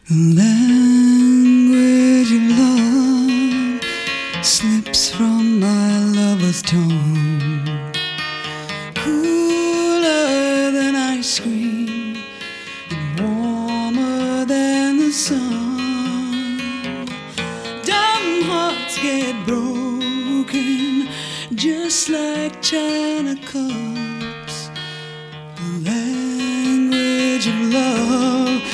Language of love slips from my lover's tongue, cooler than ice cream and warmer than the sun. Dumb hearts get broken just like china cups. The language of love